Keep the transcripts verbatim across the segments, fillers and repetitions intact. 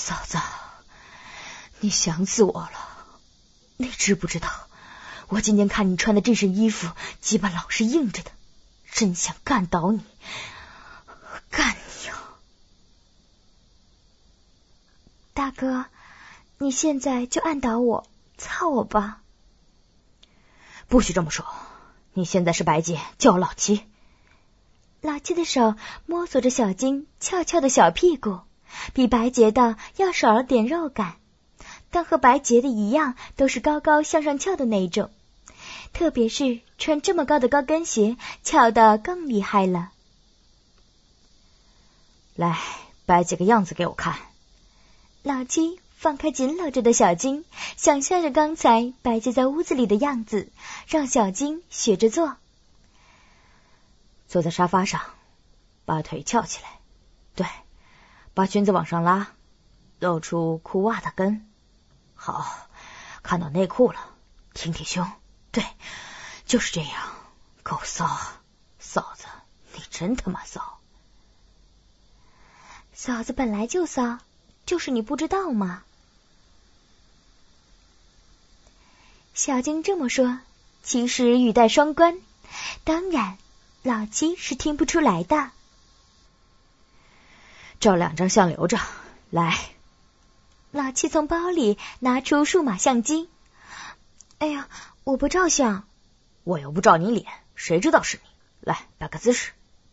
嫂子，你想死我了。你知不知道，我今天看你穿的这身衣服，鸡巴老是硬着的，真想干倒你，干你啊！ 大哥，你现在就按倒我，操我吧！ 不许这么说，你现在是白洁，叫我老七。 老七的手摸索着小金翘翘的小屁股，比白洁的要少了点肉感，但和白洁的一样，都是高高向上翘的那种，特别是穿这么高的高跟鞋，翘得更厉害了。 来，摆几个样子给我看。 老七放开紧搂着的小金，想象着刚才白洁在屋子里的样子，让小金学着做。 坐在沙发上，把腿翘起来，对，把裙子往上拉，露出裤袜的跟。好，看到内裤了，挺挺胸，对，就是这样，够骚啊！嫂子，你真他妈骚！ 嫂子本来就骚，就是你不知道嘛。小金这么说，其实语带双关，当然老七是听不出来的。 照两张相留着，来。 老七从包里拿出数码相机。哎呀，我不照相。 我又不照你脸，谁知道是你？来，摆个姿势。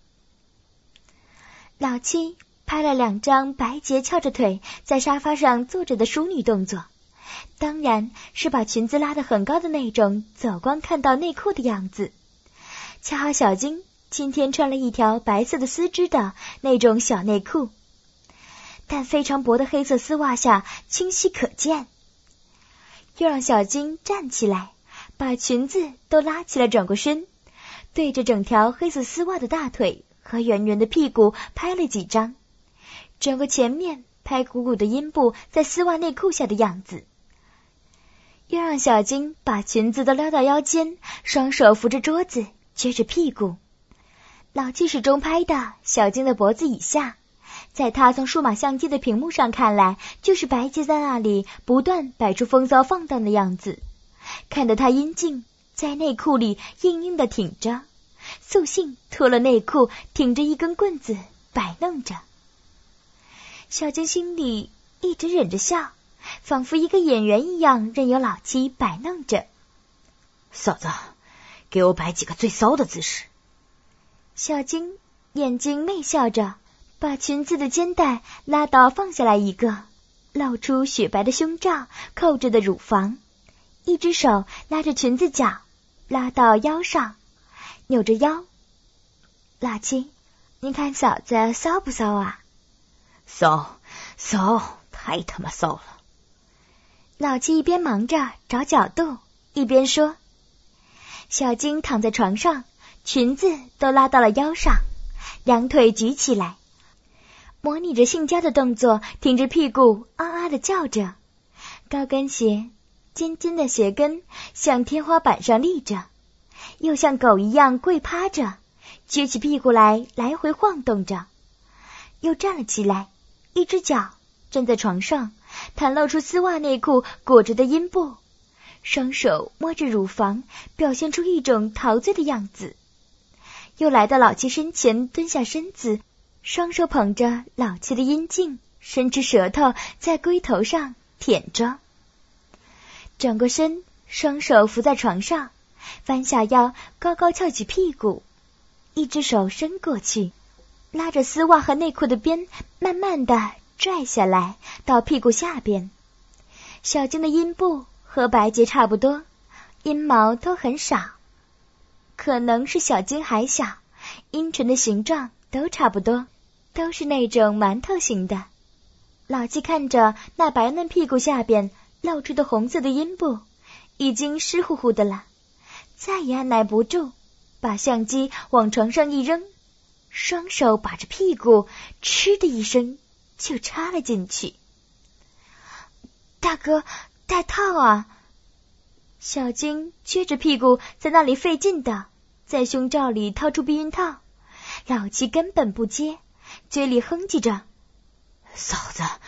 老七拍了两张白洁翘着腿在沙发上坐着的淑女动作，当然是把裙子拉得很高的那种，走光看到内裤的样子。恰好小金今天穿了一条白色的丝织的那种小内裤，但非常薄的黑色丝袜下清晰可见。又让小金站起来，把裙子都拉起来，转过身，对着整条黑色丝袜的大腿和圆圆的屁股拍了几张，转过前面拍鼓鼓的阴部在丝袜内裤下的样子。又让小金把裙子都撩到腰间，双手扶着桌子，撅着屁股。老七始终拍的小金的脖子以下，在他从数码相机的屏幕上看来，就是白洁在那里不断摆出风骚放荡的样子，看得他阴茎在内裤里硬硬的挺着，索性脱了内裤，挺着一根棍子摆弄着。小金心里一直忍着笑，仿佛一个演员一样，任由老七摆弄着。 嫂子，给我摆几个最骚的姿势。 小金眼睛媚笑着，把裙子的肩带拉到放下来一个，露出雪白的胸罩，扣着的乳房，一只手拉着裙子角，拉到腰上，扭着腰。老七，你看嫂子骚不骚啊？ 骚，骚，太他妈骚了。 老七一边忙着找角度，一边说。小金躺在床上，裙子都拉到了腰上，两腿举起来，模拟着性交的动作，挺着屁股啊啊的叫着。高跟鞋尖尖的鞋跟向天花板上立着，又像狗一样跪趴着，撅起屁股来来回晃动着，又站了起来，一只脚站在床上，袒露出丝袜内裤裹着的阴部，双手摸着乳房，表现出一种陶醉的样子。又来到老七身前，蹲下身子，双手捧着老七的阴茎，伸出舌头在龟头上舔着。转过身，双手扶在床上，弯下腰，高高翘起屁股，一只手伸过去，拉着丝袜和内裤的边，慢慢的拽下来到屁股下边。小金的阴部和白洁差不多，阴毛都很少，可能是小金还小，阴唇的形状都差不多，都是那种馒头型的。老七看着那白嫩屁股下边露出的红色的阴部，已经湿乎乎的了，再也按耐不住，把相机往床上一扔，双手把着屁股，嗤的一声就插了进去。大哥，戴套啊！小金撅着屁股在那里费劲的，在胸罩里掏出避孕套，老七根本不接，嘴里哼唧着： 嫂子，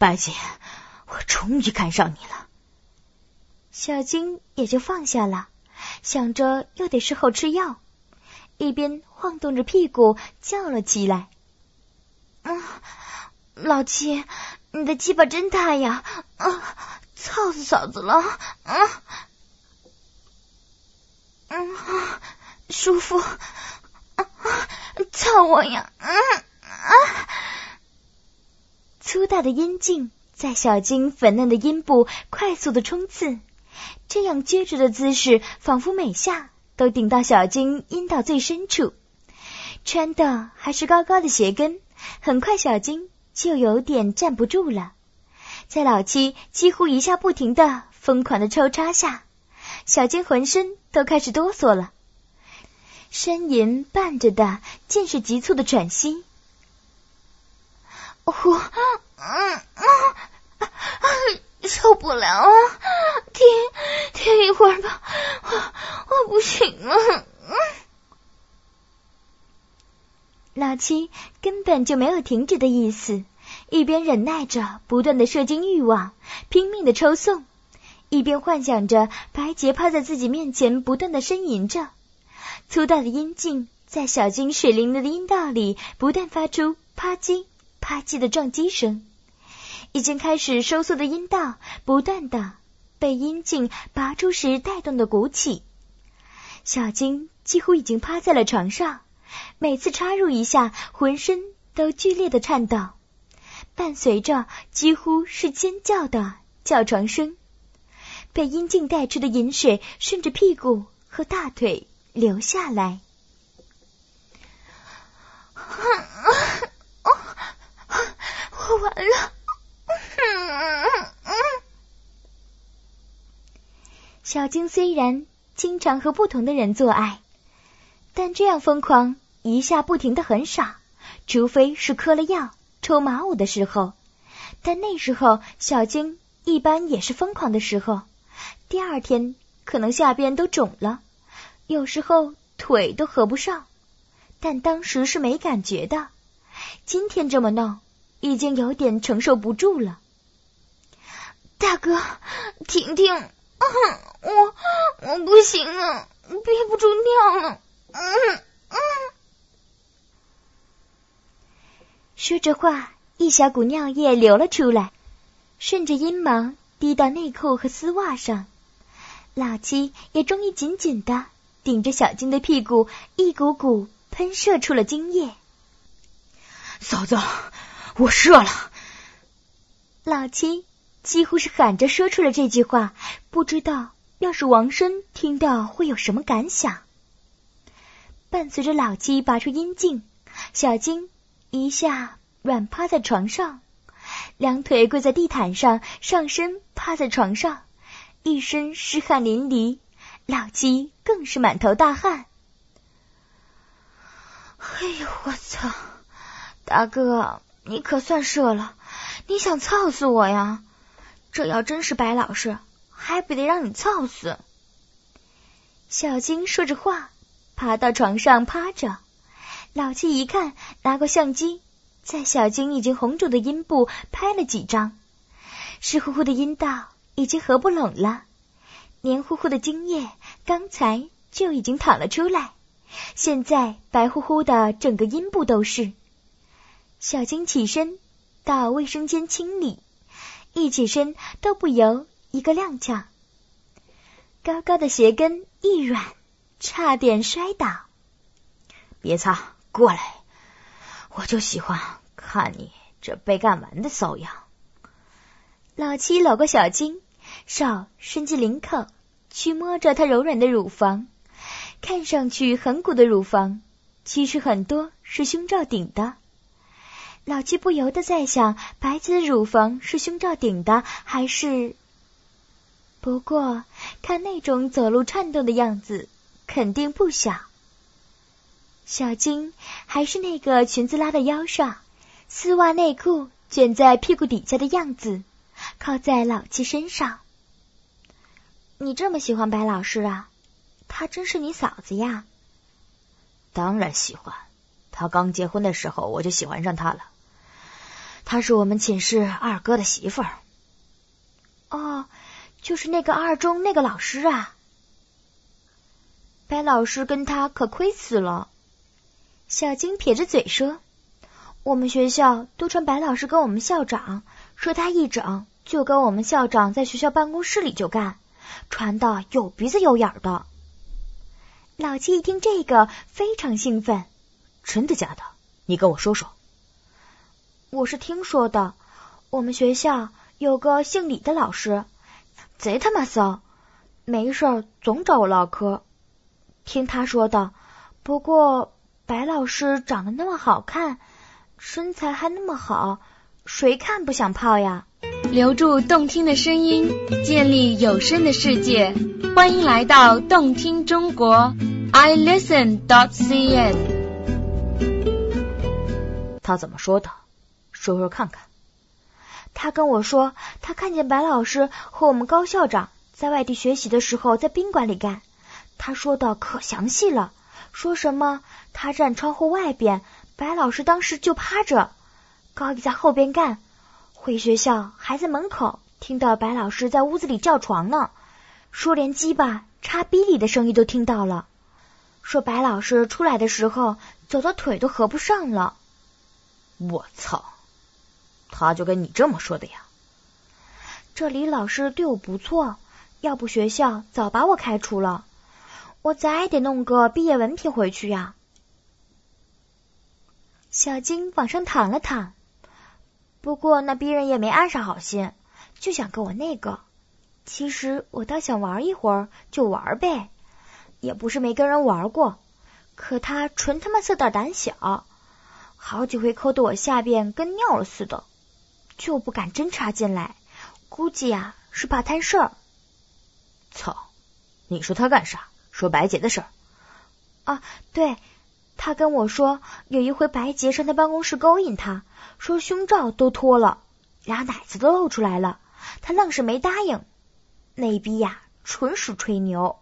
白姐，我终于看上你了。 小金也就放下了，想着又得事后吃药，一边晃动着屁股叫了起来：嗯，老七，你的鸡巴真大呀，啊，操死嫂子了，啊，嗯，舒服，啊，操我呀，嗯啊！粗大的阴茎在小金粉嫩的阴部快速的冲刺，这样撅着的姿势仿佛每下都顶到小金阴道最深处。穿的还是高高的鞋跟，很快小金就有点站不住了。在老七几乎一下不停的疯狂的抽插下，小金浑身都开始哆嗦了，呻吟伴着的尽是急促的喘息。我嗯嗯受不了啊，停停一会儿吧，我我不行了。嗯，老七根本就没有停止的意思，一边忍耐着不断的射精欲望，拼命的抽送，一边幻想着白洁趴在自己面前不断的呻吟着，粗大的阴茎在小金水灵的阴道里不断发出啪叽啪叽的撞击声，已经开始收缩的阴道不断的被阴茎拔出时带动的鼓起，小金几乎已经趴在了床上，每次插入一下浑身都剧烈的颤抖，伴随着几乎是尖叫的叫床声，被阴茎带出的饮水顺着屁股和大腿流下来。我完了。小金虽然经常和不同的人做爱，但这样疯狂一下不停的很少，除非是嗑了药抽马舞的时候，但那时候小金一般也是疯狂的时候，第二天可能下边都肿了，有时候腿都合不上，但当时是没感觉的，今天这么弄已经有点承受不住了。大哥，婷婷，嗯，我我不行了，憋不住尿了。嗯嗯。说着话，一小股尿液流了出来，顺着阴毛滴到内裤和丝袜上。老七也终于紧紧地顶着小金的屁股，一股股喷射出了精液。 嫂子，我射了！ 老七几乎是喊着说出了这句话，不知道要是王生听到会有什么感想。伴随着老七拔出阴茎，小金一下软趴在床上，两腿跪在地毯上，上身趴在床上，一身湿汗淋漓，老七更是满头大汗。哎呦我操，大哥，你可算射了，你想操死我呀？这要真是白老师，还不得让你操死。小金说着话，爬到床上趴着。老七一看，拿过相机，在小金已经红肿的阴部拍了几张，湿乎乎的阴道已经合不拢了，黏糊糊的精液刚才就已经淌了出来，现在白乎乎的整个阴部都是。小金起身到卫生间清理，一起身都不由一个踉跄，高高的鞋跟一软，差点摔倒。 别擦，过来，我就喜欢看你这被干完的骚样。 老七搂过小金，手伸进领口去摸着她柔软的乳房，看上去很鼓的乳房，其实很多是胸罩顶的。老七不由得在想，白洁的乳房是胸罩顶的还是……不过看那种走路颤动的样子，肯定不小。小金还是那个裙子拉到腰上，丝袜内裤卷在屁股底下的样子，靠在老七身上。你这么喜欢白老师啊？她真是你嫂子呀？ 当然喜欢，他刚结婚的时候我就喜欢上他了。 她是我们寝室二哥的媳妇儿。 哦，就是那个二中那个老师啊。白老师跟他可亏死了。小金撇着嘴说，我们学校都传白老师跟我们校长，说他一整就跟我们校长在学校办公室里就干，传的有鼻子有眼的。老七一听这个非常兴奋。 真的假的？你跟我说说。 我是听说的，我们学校有个姓李的老师，贼他妈骚，没事儿总找我唠嗑。听他说的，不过白老师长得那么好看，身材还那么好，谁看不想泡呀？ 留住动听的声音，建立有声的世界，欢迎来到动听中国 i listen dot c n。 他怎么说的？说说看看。 他跟我说，他看见白老师和我们高校长在外地学习的时候在宾馆里干，他说的可详细了，说什么他站窗户外边，白老师当时就趴着，高一在后边干，回学校还在门口听到白老师在屋子里叫床呢，说连鸡巴插逼里的声音都听到了，说白老师出来的时候走到腿都合不上了。 我操，他就跟你这么说的呀？ 这李老师对我不错，要不学校早把我开除了，我再得弄个毕业文凭回去呀。小金往上躺了躺，不过那逼人也没安上好心，就想跟我那个。其实我倒想玩一会儿就玩呗，也不是没跟人玩过，可他纯他妈色胆胆小，好几回抠得我下边跟尿了似的，就不敢真插进来，估计呀是怕摊事儿。 操，你说他干啥？说白洁的事儿？ 啊，对，他跟我说有一回白洁上他办公室勾引他，说胸罩都脱了，俩奶子都露出来了，他愣是没答应。那逼呀纯属吹牛。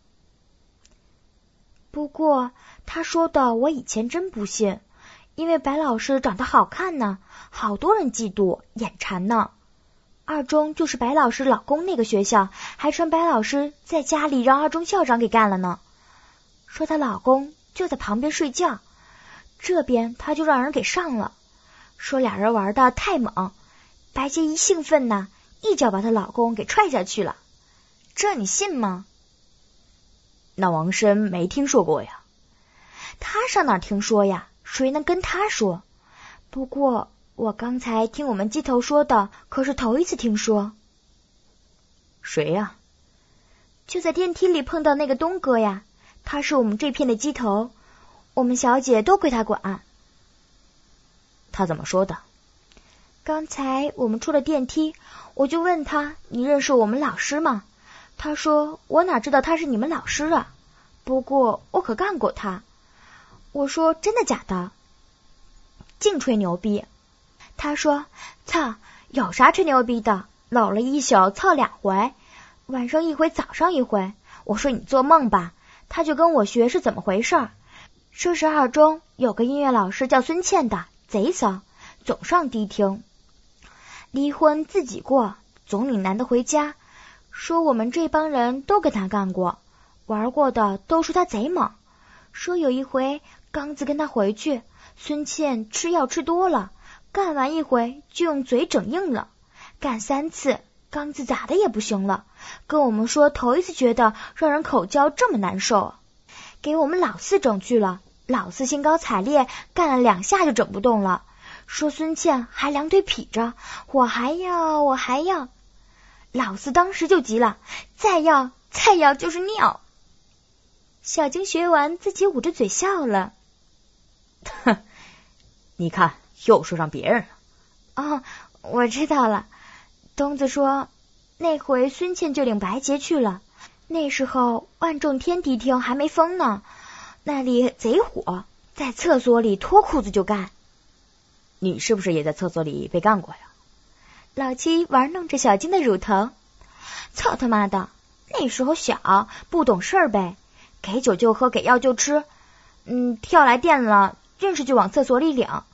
不过他说的我以前真不信，因为白老师长得好看呢，好多人嫉妒眼馋呢。二中就是白老师老公那个学校，还传白老师在家里让二中校长给干了呢，说她老公就在旁边睡觉，这边他就让人给上了，说俩人玩的太猛，白洁一兴奋呢，一脚把她老公给踹下去了，这你信吗？ 那王申没听说过呀。 他上哪听说呀？谁能跟他说？不过我刚才听我们鸡头说的，可是头一次听说。 谁呀？ 就在电梯里碰到那个东哥呀，他是我们这片的鸡头，我们小姐都归他管。 他怎么说的？ 刚才我们出了电梯，我就问他，你认识我们老师吗？他说我哪知道他是你们老师啊，不过我可干过他。我说真的假的？净吹牛逼。他说操，有啥吹牛逼的，搂了一宿操两回，晚上一回早上一回。我说你做梦吧。他就跟我学是怎么回事，说是二中有个音乐老师叫孙倩的，贼骚，总上迪厅，离婚自己过，总领男的回家，说我们这帮人都跟他干过，玩过的都说他贼猛，说有一回刚子跟他回去，孙倩吃药吃多了，干完一回就用嘴整硬了，干三次刚子咋的也不行了，跟我们说头一次觉得让人口交这么难受，给我们老四整去了，老四兴高采烈干了两下就整不动了，说孙倩还两腿劈着，我还要我还要，老四当时就急了，再要再要就是尿。小金学完自己捂着嘴笑了。 哼，你看又说上别人了。 哦，我知道了。东子说那回孙倩就领白洁去了，那时候万众天迪厅还没封呢，那里贼火，在厕所里脱裤子就干。 你是不是也在厕所里被干过呀？ 老七玩弄着小金的乳头。操他妈的，那时候小不懂事儿呗，给酒就喝，给药就吃，嗯，跳来电了认识就往厕所里领，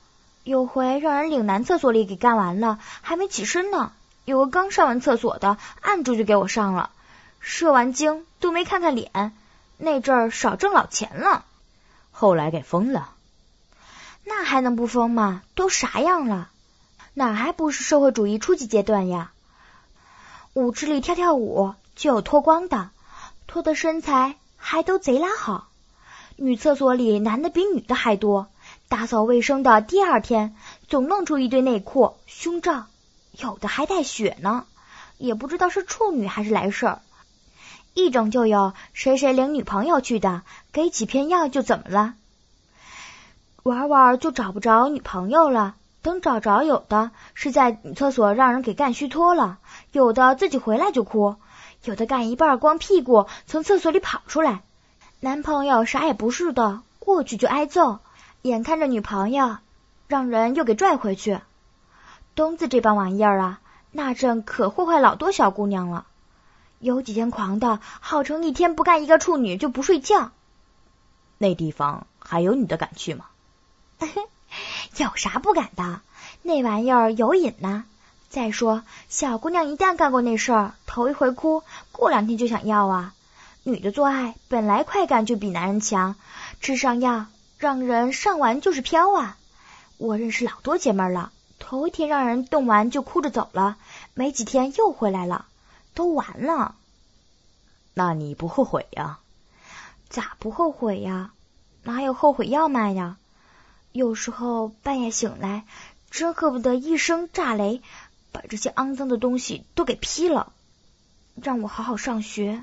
有回让人领男厕所里给干完了，还没起身呢，有个刚上完厕所的按住就给我上了，射完精都没看看脸，那阵儿少挣老钱了。 后来给封了。 那还能不封吗？都啥样了？哪还不是社会主义初级阶段呀？舞池里跳跳舞就有脱光的，脱的身材还都贼拉好。女厕所里男的比女的还多，打扫卫生的第二天总弄出一堆内裤、胸罩，有的还带血呢，也不知道是处女还是来事儿。一整就有谁谁领女朋友去的，给几片药就怎么了。玩玩就找不着女朋友了，等找着，有的是在女厕所让人给干虚脱了，有的自己回来就哭，有的干一半光屁股从厕所里跑出来，男朋友啥也不是的，过去就挨揍，眼看着女朋友让人又给拽回去。东子这帮玩意儿啊，那阵可祸害老多小姑娘了，有几天狂的号称一天不干一个处女就不睡觉。 那地方还有女的敢去吗？ 有啥不敢的，那玩意儿有瘾呢。再说小姑娘一旦干过那事儿，头一回哭，过两天就想要啊。女的做爱本来快感就比男人强，吃上药让人上完就是飘啊。我认识老多姐妹了，头一天让人动完就哭着走了，没几天又回来了，都完了。 那你不后悔呀？ 咋不后悔呀？哪有后悔药卖呀？有时候半夜醒来，真恨不得一声炸雷，把这些肮脏的东西都给劈了，让我好好上学。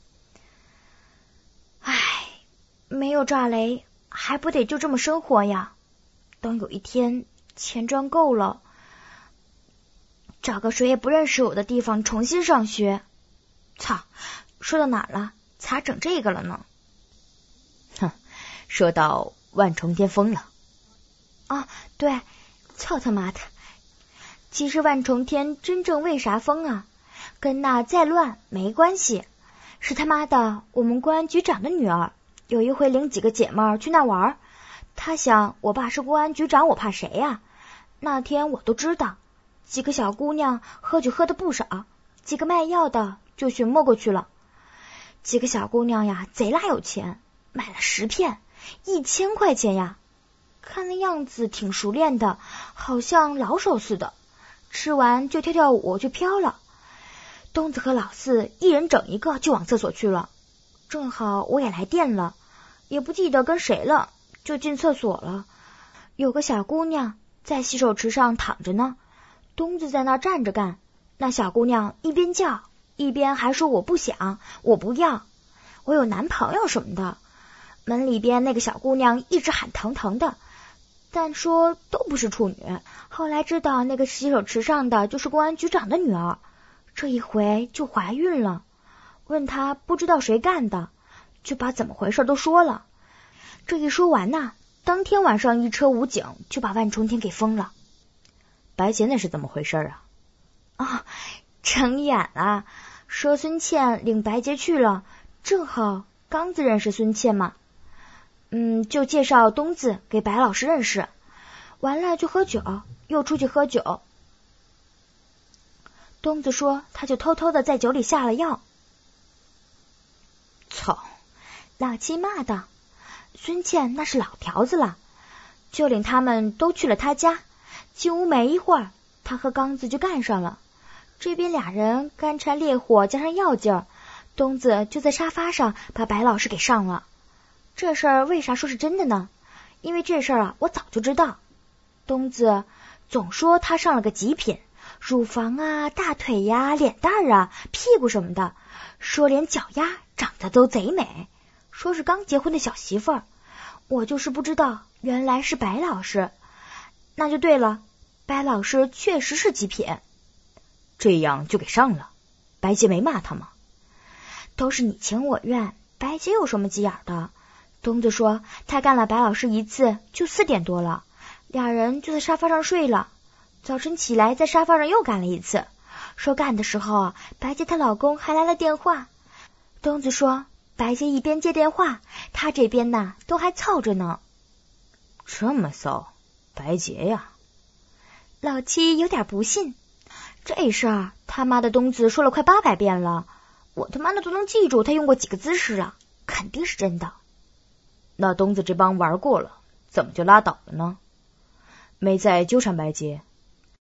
唉，没有炸雷，还不得就这么生活呀？等有一天钱赚够了，找个谁也不认识我的地方重新上学。操，说到哪了？咋整这个了呢？ 哼，说到万重天封了。 啊，对，操他妈的！其实万重天真正为啥封啊？跟那再乱没关系，是他妈的我们公安局长的女儿，有一回领几个姐妹儿去那玩，她想我爸是公安局长，我怕谁呀？那天我都知道，几个小姑娘喝酒喝的不少，几个卖药的就寻摸过去了。几个小姑娘呀，贼拉有钱，买了十片，一千块钱呀。看那样子挺熟练的，好像老手似的，吃完就跳跳舞就飘了。东子和老四一人整一个就往厕所去了，正好我也来电了，也不记得跟谁了，就进厕所了。有个小姑娘在洗手池上躺着呢，东子在那站着干，那小姑娘一边叫一边还说我不想，我不要，我有男朋友什么的。门里边那个小姑娘一直喊疼疼的，但说都不是处女。后来知道那个洗手池上的就是公安局长的女儿，这一回就怀孕了。问她不知道谁干的，就把怎么回事都说了。这一说完呐，当天晚上一车武警就把万重天给封了。 白洁那是怎么回事啊？ 啊，成眼啊，说孙倩领白洁去了，正好刚子认识孙倩嘛。嗯，就介绍东子给白老师认识，完了就喝酒，又出去喝酒。东子说他就偷偷的在酒里下了药。 操， 老七骂道，孙倩那是老条子了，就领他们都去了他家，进屋没一会儿，他和刚子就干上了。这边俩人干柴烈火加上药劲儿，东子就在沙发上把白老师给上了。这事儿为啥说是真的呢？因为这事儿啊，我早就知道。东子总说他上了个极品，乳房啊、大腿呀、脸蛋儿啊、屁股什么的，说连脚丫长得都贼美，说是刚结婚的小媳妇儿。我就是不知道，原来是白老师。那就对了，白老师确实是极品。 这样就给上了，白洁没骂他吗？ 都是你情我愿，白洁有什么急眼的？东子说他干了白老师一次就四点多了，俩人就在沙发上睡了，早晨起来在沙发上又干了一次，说干的时候白洁她老公还来了电话。东子说白洁一边接电话，他这边呐都还操着呢。 这么骚，白洁呀。 老七有点不信，这事儿他妈的东子说了快八百遍了，我他妈的都能记住他用过几个姿势了，肯定是真的。 那东子这帮玩过了，怎么就拉倒了呢？没再纠缠白洁，